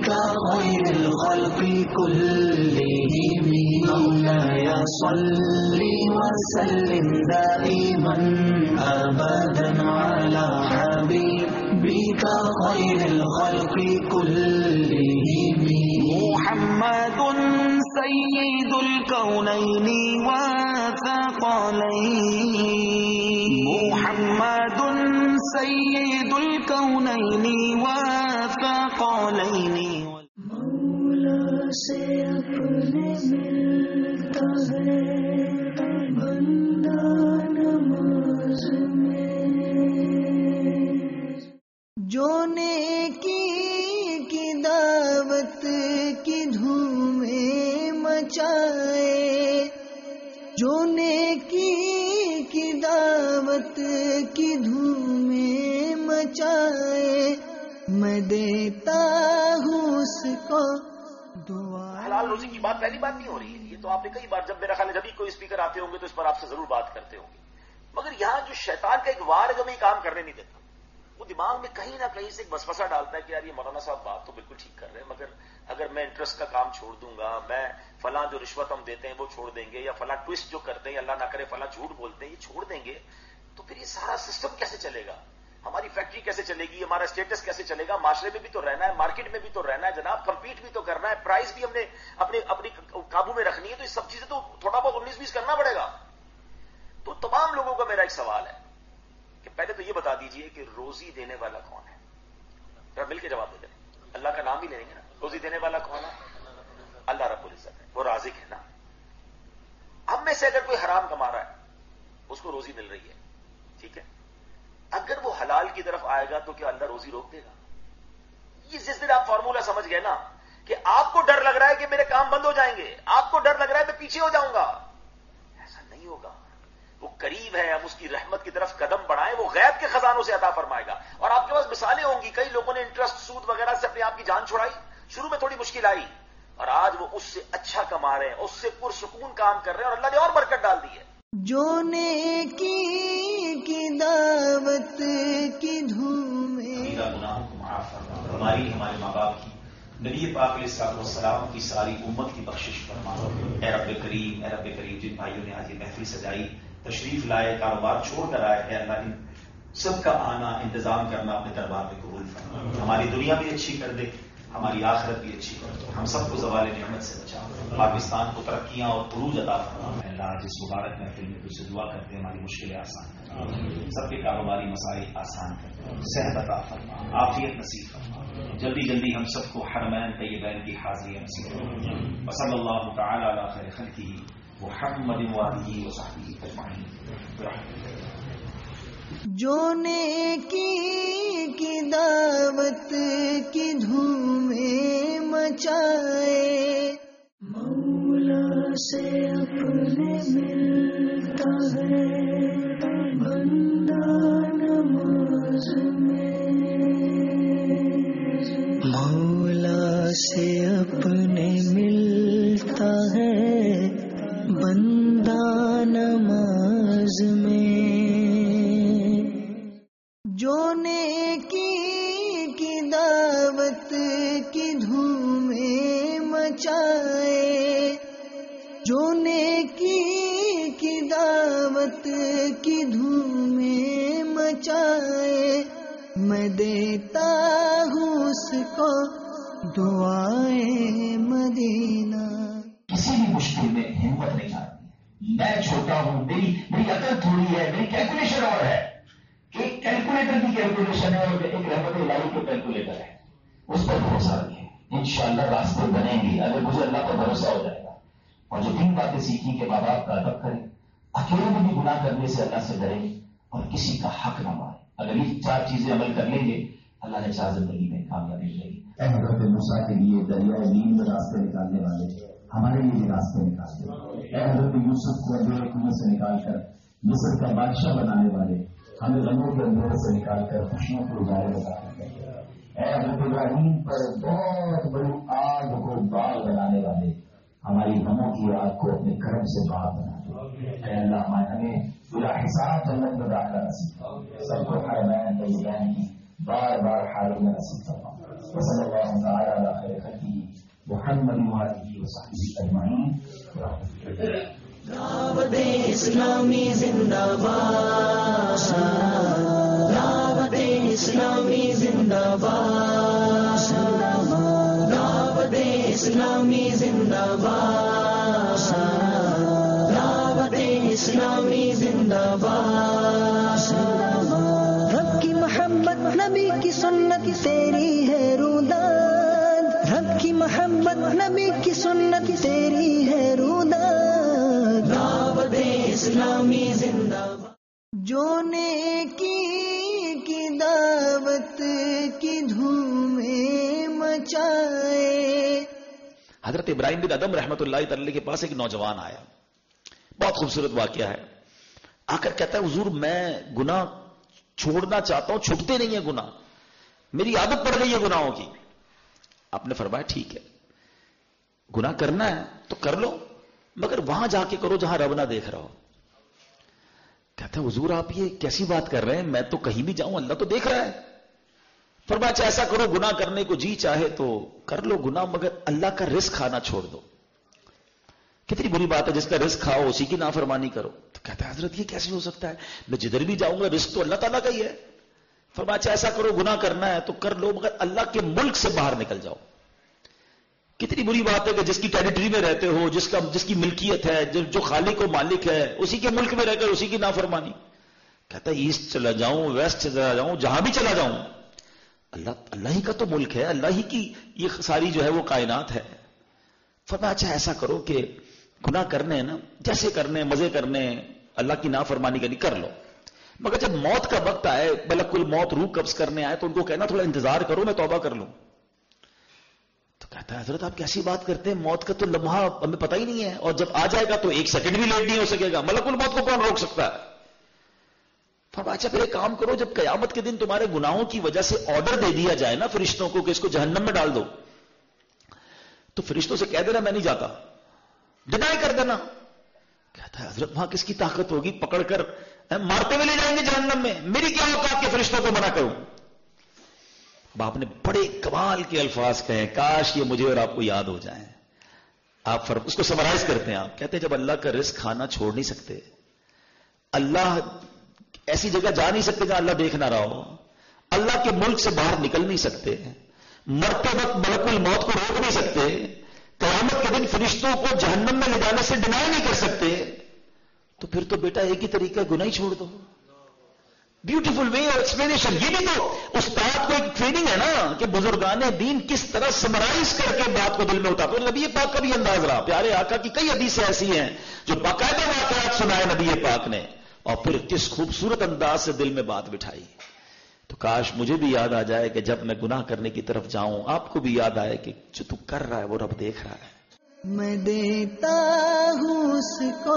خير الخلق كلهم مولاي صل وسلم دائما أبدا على حبيبك خير الخلق كلهم محمد سيد الكونين والثقلين محمد سيد الكونين والثقلين مولا سے اپنے ملتا ہے بندہ نماز میں جو نیکی کی دعوت کی دھومیں مچائے جو نیکی کی دعوت کی دھومیں مچائے میں دیتا ہوں اس کو دعا. حلال روزی کی بات پہلی بات نہیں ہو رہی ہے، یہ تو آپ نے کئی بار، جب میرا خیال ہے جبھی کوئی اسپیکر آتے ہوں گے تو اس پر آپ سے ضرور بات کرتے ہوں گے. مگر یہاں جو شیطان کا ایک وار ہے جو میں کام کرنے نہیں دیتا، وہ دماغ میں کہیں نہ کہیں سے ایک وسوسہ ڈالتا ہے کہ یار یہ مولانا صاحب بات تو بالکل ٹھیک کر رہے ہیں، مگر اگر میں انٹرسٹ کا کام چھوڑ دوں گا، میں فلاں جو رشوت ہم دیتے ہیں وہ چھوڑ دیں گے، یا فلاں ٹوسٹ جو کرتے ہیں اللہ نہ کرے فلاں جھوٹ بولتے ہیں یہ چھوڑ دیں گے، تو پھر یہ سارا سسٹم کیسے چلے گا؟ ہماری فیکٹری کیسے چلے گی؟ ہمارا اسٹیٹس کیسے چلے گا؟ معاشرے میں بھی تو رہنا ہے، مارکیٹ میں بھی تو رہنا ہے جناب، کمپیٹ بھی تو کرنا ہے، پرائز بھی ہم نے اپنی قابو میں رکھنی ہے، تو یہ سب چیزیں تو تھوڑا بہت 19-20 کرنا پڑے گا. تو تمام لوگوں کا میرا ایک سوال ہے کہ پہلے تو یہ بتا دیجئے کہ روزی دینے والا کون ہے؟ ذرا مل کے جواب دے دیں. اللہ کا نام ہی لیں گے نا. روزی دینے والا کون ہے؟ اللہ رب العزت ہے، وہ رازق ہے نا. ہم میں سے اگر کوئی حرام کما رہا ہے اس کو روزی مل رہی ہے، ٹھیک ہے، اگر وہ حلال کی طرف آئے گا تو کیا اللہ روزی روک دے گا؟ یہ جس دن آپ فارمولا سمجھ گئے نا کہ آپ کو ڈر لگ رہا ہے کہ میرے کام بند ہو جائیں گے، آپ کو ڈر لگ رہا ہے میں پیچھے ہو جاؤں گا، ایسا نہیں ہوگا. وہ قریب ہے، ہم اس کی رحمت کی طرف قدم بڑھائیں، وہ غیب کے خزانوں سے عطا فرمائے گا. اور آپ کے پاس مثالیں ہوں گی، کئی لوگوں نے انٹرسٹ سود وغیرہ سے اپنے آپ کی جان چھڑائی، شروع میں تھوڑی مشکل آئی اور آج وہ اس سے اچھا کما رہے ہیں، اس سے پرسکون کام کر رہے ہیں اور اللہ نے اور برکت ڈال دی ہے. جو نیکی کی دعوت کی دھومیں گناہوں کو معاف فرما، ہمارے ماں باپ کی، نبی پاک علیہ الصلوۃ والسلام کی ساری امت کی بخشش فرما. اے رب کریم جن بھائیوں نے آج یہ محفل سجائی، تشریف لائے، کاروبار چھوڑ کر آئے، اے اللہ ان سب کا آنا انتظام کرنا اپنے دربار میں قبول فرما. ہماری دنیا بھی اچھی کر دے، ہماری آخرت بھی اچھی کر دے، ہم سب کو زوال نعمت سے بچا، پاکستان کو ترقیاں اور عروج عطا فرما. اللہ جس مبارک محفل میں تجھ سے دعا کرتے ہیں ہماری مشکلیں آسان کر، سب کے کاروباری مسائل آسان کر، صحت عطا فرما، عافیت نصیب فرما. جلدی ہم سب کو حرمین طیبین کی حاضری نصیب فرما. وصلی اللہ تعالی علی خیر خلقہ محمد وآلہ وصحبہ اجمعین. جو نیکی کی دعوت کی دھومیں مچائے مولا سے اپنے ملتا ہے بندہ نماز میں مولا سے اپنے ملتا ہے بندہ نماز میں. جو نیکی کی دعوت کی دھومیں مچائے جو نیکی کی دعوت کی دھومیں مچائے میں دیتا ہوں اس کو دعائیں مدینہ. کسی بھی مشکل میں ہمت نہیں آتی. میں چھوٹا ہوں، میری عقل تھوڑی ہے، میری کیلکولیشن اور ہے کہ کیلکولیٹر کی کیلکولیشن ہے اور ایک رحمت الہی کا کیلکولیٹر ہے. اس پر بھروسہ رکھیں، انشاءاللہ راستے بنیں گے اگر مجھے اللہ پر بھروسہ ہو جائے گا. اور جو 3 باتیں سیکھی کہ ماں باپ کا ادب کریں، اکیلے میں بھی گناہ کرنے سے اللہ سے ڈریں اور کسی کا حق نہ ماریں. اگر یہ 4 چیزیں عمل کر لیں گے اللہ نے چاہ زندگی میں کامیابی ملے گی. اے حضرت موسیٰ کے لیے دریائے نیل میں راستے نکالنے والے ہمارے لیے بھی راستے نکالتے. اے حضرت یوسف کو اندھیرے کنویں سے نکال کر مصر کا بادشاہ بنانے والے ہمیں غموں کے اندھیرے سے نکال کر خوشیوں کو اجالے بتا دیتے. اے حضرت ابراہیم پر بہت بڑی آگ کو باغ بنانے والے ہماری غموں کی آگ کو اپنے کرم سے باغ بنا دو. اے اللہ ہمیں بلا حساب جنت میں داخلہ نصیب، سب کو حرمین طیبین کی بار بار حاضر نصیب فرما. وصلی اللہ تعالی علی خیر خلقہ محمد وآلہ وصحبہ اجمعین. دعوت اسلامی زندہ باد، دعوت اسلامی زندہ باد، دعوت اسلامی زندہ باد، دعوت اسلامی زندہ باد. رب کی محبت نبی کی سنت تیری ہے روداد، رب کی محبت نبی کی سنت تیری ہے روداد. دعوت اسلامی زندہ باد. جو نیکی کی دعوت کی دھومیں مچائے. حضرت ابراہیم بن ادم رحمت اللہ تعالی کے پاس ایک نوجوان آیا، بہت خوبصورت واقعہ ہے. آ کر کہتا ہے حضور میں گناہ چھوڑنا چاہتا ہوں، چھوٹتے نہیں ہیں گناہ، میری عادت پڑ گئی ہے گناہوں کی. آپ نے فرمایا ٹھیک ہے، گناہ کرنا ہے تو کر لو، مگر وہاں جا کے کرو جہاں رب نہ دیکھ رہا ہو. کہتا ہے حضور آپ یہ کیسی بات کر رہے ہیں، میں تو کہیں بھی جاؤں اللہ تو دیکھ رہا ہے. فرمایا اچھا ایسا کرو، گناہ کرنے کو جی چاہے تو کر لو گناہ، مگر اللہ کا رزق کھانا چھوڑ دو. کتنی بری بات ہے جس کا رزق کھاؤ اسی کی نافرمانی کرو. تو کہتا ہے حضرت یہ کیسے ہو سکتا ہے، میں جدھر بھی جاؤں گا رزق تو اللہ تعالیٰ کا ہی ہے. فرمایا اچھا ایسا کرو، گناہ کرنا ہے تو کر لو، مگر اللہ کے ملک سے باہر نکل جاؤ. کتنی بری بات ہے کہ جس کی ٹیریٹری میں رہتے ہو، جس کی ملکیت ہے، جو خالق و مالک ہے، اسی کے ملک میں رہ کر اسی کی نافرمانی. کہتا ہے ایسٹ چلا جاؤں، ویسٹ چلا جاؤں، جہاں بھی چلا جاؤں اللہ ہی کا تو ملک ہے، اللہ ہی کی یہ ساری جو ہے وہ کائنات ہے. فرمایا اچھا ایسا کرو کہ گناہ کرنے ہیں نا، جیسے کرنے مزے کرنے، اللہ کی نافرمانی کرنی کر لو، مگر جب موت کا وقت آئے، ملک الموت روح قبض کرنے آئے تو ان کو کہنا تھوڑا انتظار کرو میں توبہ کر لوں. تو کہتا ہے حضرت آپ کیسی بات کرتے ہیں، موت کا تو لمحہ ہمیں پتہ ہی نہیں ہے، اور جب آ جائے گا تو ایک سیکنڈ بھی لیٹ نہیں ہو سکے گا، ملک الموت کو کون روک سکتا ہے. فرمایا اچھا پھر ایک کام کرو، جب قیامت کے دن تمہارے گناہوں کی وجہ سے آرڈر دے دیا جائے نا فرشتوں کو کہ اس کو جہنم میں ڈال دو، تو فرشتوں سے کہہ دینا میں نہیں جاتا، ڈینائی کر دینا. کہتا ہے حضرت وہاں کس کی طاقت ہوگی، پکڑ کر مارتے ہوئے لے جائیں گے جہنم میں، میری کیا اوقات کہ فرشتوں کو منع کروں. باپ نے بڑے کمال کے الفاظ کہے، کاش یہ مجھے اور آپ کو یاد ہو جائیں. آپ اس کو سمرائز کرتے ہیں، آپ کہتے ہیں جب اللہ کا رزق کھانا چھوڑ نہیں سکتے، اللہ ایسی جگہ جا نہیں سکتے جہاں اللہ دیکھ نہ رہا ہو، اللہ کے ملک سے باہر نکل نہیں سکتے، مرتے وقت ملک الموت کو روک نہیں سکتے، قیامت کے دن فرشتوں کو جہنم میں لے جانے سے ڈینائی نہیں کر سکتے، تو پھر تو بیٹا ایک ہی طریقہ گناہ ہی چھوڑ دو. بیوٹیفل وے اور ایکسپلینیشن. یہ بھی تو استاد کو ایک ٹریننگ ہے نا کہ بزرگان دین کس طرح سمرائز کر کے بات کو دل میں اتارتے. نبی پاک کا بھی انداز رہا، پیارے آقا کی کئی حدیثیں ایسی ہیں جو باقاعدہ واقعات سنائے نبی پاک نے، اور پھر کس خوبصورت انداز سے دل میں بات بٹھائی. تو کاش مجھے بھی یاد آ جائے کہ جب میں گناہ کرنے کی طرف جاؤں آپ کو بھی یاد آئے کہ جو تو کر رہا ہے وہ رب دیکھ رہا ہے. میں دیتا ہوں اس کو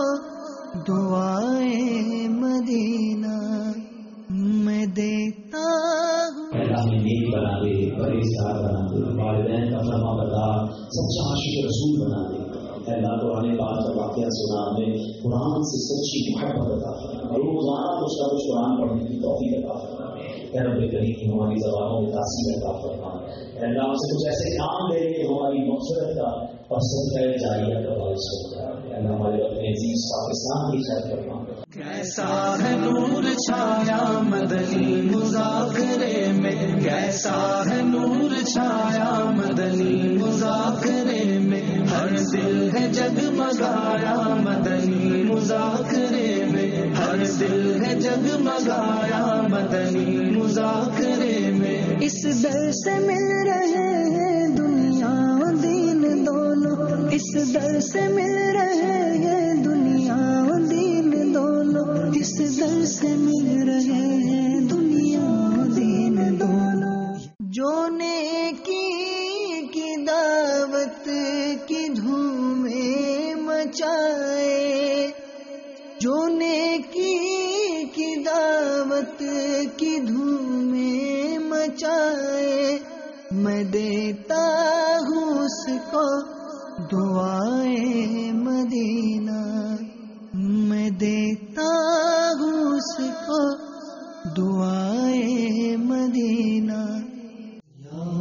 دعائیں مدینہ، میں دیتا ہوں. نیک بنا دے، پرہیزگار بنا دے، والدین کا فرما بردار، سچا عاشق رسول بنا دے. اللہ قرآن پاک کا واقعہ سنا، ہمیں قرآن سے سچی محبت عطا فرما، اور روزانہ کچھ نہ کچھ قرآن پڑھنے کی توفیق عطا فرما. اے رب کریم ہماری زبانوں میں تاثیر عطا فرما. اللہ ہم سے کچھ ایسے کام لے کہ ہماری مغفرت کا اور صدقہ جاریہ کا باعث ہوتا ہے. اللہ ہمارے اپنے عزیز پاکستان کی خیر فرما. کیسا ہے نور چھایا مدنی مذاکرے میں، کیسا ہے نور چھایا مدنی مذاکرے میں، ہر دل ہے جگمگایا مدنی مذاکرے میں، ہر دل ہے جگمگایا مدنی مذاکرے میں. اس در سے مل رہے ہیں دنیا و دین دونوں، اس در سے مل رہے ہیں دنیا و دین دونوں، اس در سے مل رہے ہیں دنیا و دین دونوں. جو نیکی کی دعوت کی دھومیں مچائے، جو نیکی کی دعوت کی دھومیں مچائے، میں دیتا ہوں اس کو دعائیں مدینہ، میں دیتا ہوں اس کو دعائیں مدینہ. یا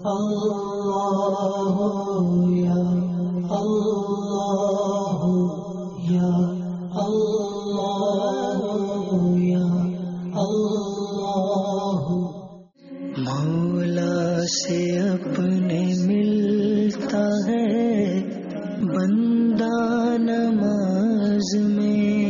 مولا سے اپنے ملتا ہے بندہ نماز میں،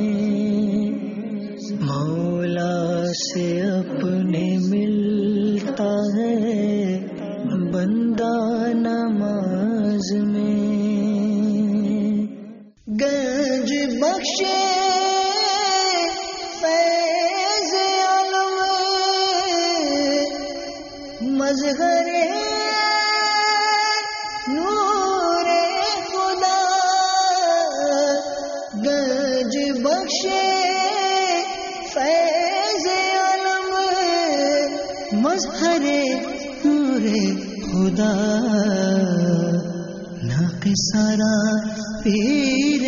مولا سے اپنے ملتا ہے بندہ نماز میں، گنج بخشے فیض عالم مظہر نور خدا، گنج بخشے فیض عالم مظہر نور خدا، ناقصارا پیر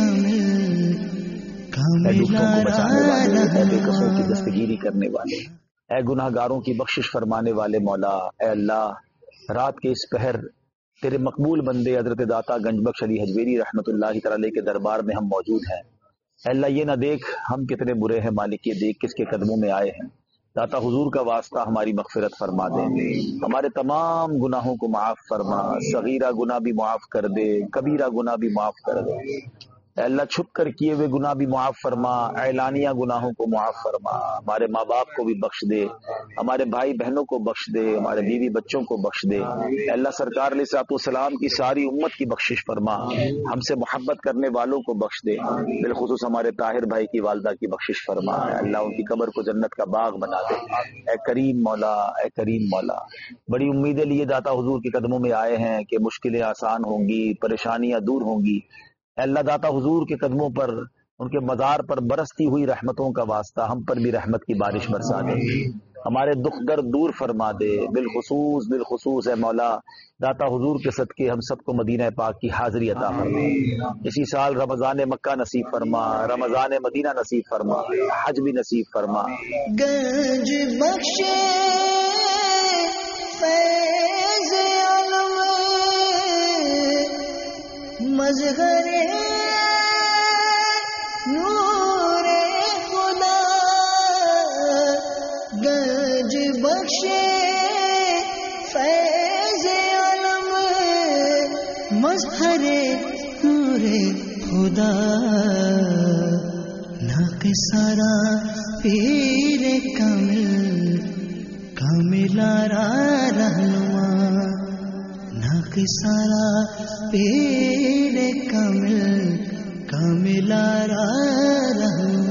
اے دوستوں کو بچانے والے، اے بے کسوں کی دستگیری کرنے والے، اے گناہ گاروں کی بخشش فرمانے والے مولا، اے اللہ رات کے اس پہر تیرے مقبول بندے حضرت داتا گنج بخش علی حجویری رحمۃ اللہ تعالی کے دربار میں ہم موجود ہیں۔ اے اللہ یہ نہ دیکھ ہم کتنے برے ہیں، مالک یہ دیکھ کس کے قدموں میں آئے ہیں۔ داتا حضور کا واسطہ ہماری مغفرت فرما دے، ہمارے تمام گناہوں کو معاف فرما، صغیرہ گناہ بھی معاف کر دے، کبیرہ گناہ بھی معاف کر دے۔ اے اللہ چھپ کر کیے ہوئے گناہ بھی معاف فرما، اعلانیہ گناہوں کو معاف فرما، ہمارے ماں باپ کو بھی بخش دے، ہمارے بھائی بہنوں کو بخش دے، ہمارے بیوی بچوں کو بخش دے۔ اے اللہ سرکار علیہ الصلوۃ والسلام کی ساری امت کی بخشش فرما، ہم سے محبت کرنے والوں کو بخش دے، بالخصوص ہمارے طاہر بھائی کی والدہ کی بخشش فرما۔ اے اللہ ان کی قبر کو جنت کا باغ بنا دے۔ اے کریم مولا، اے کریم مولا، بڑی امیدیں لیے داتا حضور کے قدموں میں آئے ہیں کہ مشکلیں آسان ہوں گی، پریشانیاں دور ہوں گی۔ اے اللہ داتا حضور کے قدموں پر، ان کے مزار پر برستی ہوئی رحمتوں کا واسطہ ہم پر بھی رحمت کی بارش برسا دے، ہمارے دکھ درد دور فرما دے، بالخصوص اے مولا داتا حضور کے صدقے ہم سب کو مدینہ پاک کی حاضری عطا فرما، اسی سال رمضان مکہ نصیب فرما، رمضان مدینہ نصیب فرما، حج بھی نصیب فرما۔ گنج بخشے فیض عالم مظہر نور خدا، گنج بخشے فیض عالم مظہر نور خدا، ناقصارا پیر کاملارا رہنما، ناقصارا پیر کاملارا رہنما۔